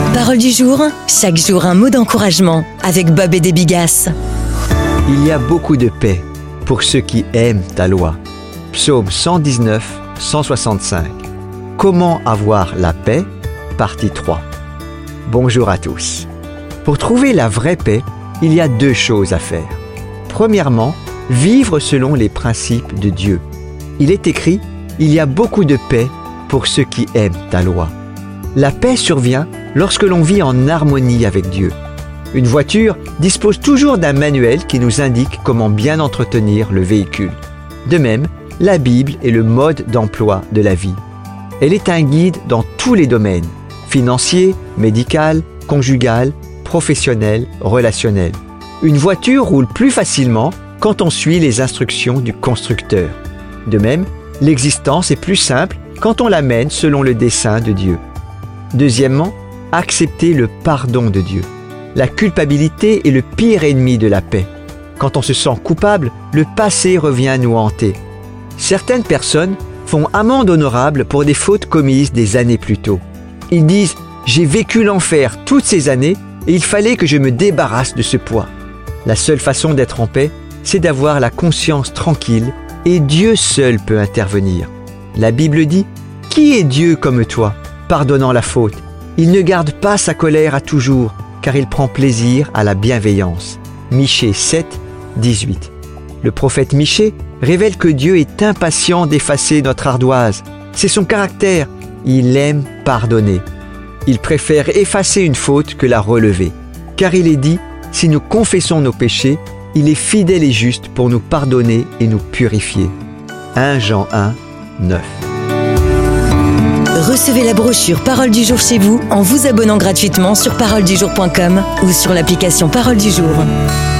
Parole du jour, chaque jour un mot d'encouragement avec Bob et des Bigas. Il y a beaucoup de paix pour ceux qui aiment ta loi. Psaume 119, 165. Comment avoir la paix? Partie 3. Bonjour à tous. Pour trouver la vraie paix, il y a 2 choses à faire. Premièrement, vivre selon les principes de Dieu. Il est écrit, il y a beaucoup de paix pour ceux qui aiment ta loi. La paix survient lorsque l'on vit en harmonie avec Dieu. Une voiture dispose toujours d'un manuel qui nous indique comment bien entretenir le véhicule. De même, la Bible est le mode d'emploi de la vie. Elle est un guide dans tous les domaines, financier, médical, conjugal, professionnel, relationnel. Une voiture roule plus facilement quand on suit les instructions du constructeur. De même, l'existence est plus simple quand on la mène selon le dessein de Dieu. Deuxièmement, accepter le pardon de Dieu. La culpabilité est le pire ennemi de la paix. Quand on se sent coupable, le passé revient nous hanter. Certaines personnes font amende honorable pour des fautes commises des années plus tôt. Ils disent « J'ai vécu l'enfer toutes ces années et il fallait que je me débarrasse de ce poids ». La seule façon d'être en paix, c'est d'avoir la conscience tranquille et Dieu seul peut intervenir. La Bible dit « Qui est Dieu comme toi, pardonnant la faute? Il ne garde pas sa colère à toujours, car il prend plaisir à la bienveillance. » Michée 7, 18. Le prophète Michée révèle que Dieu est impatient d'effacer notre ardoise. C'est son caractère. Il aime pardonner. Il préfère effacer une faute que la relever. Car il est dit, si nous confessons nos péchés, il est fidèle et juste pour nous pardonner et nous purifier. 1 Jean 1, 9. Recevez la brochure Parole du jour chez vous en vous abonnant gratuitement sur paroledujour.com ou sur l'application Parole du jour.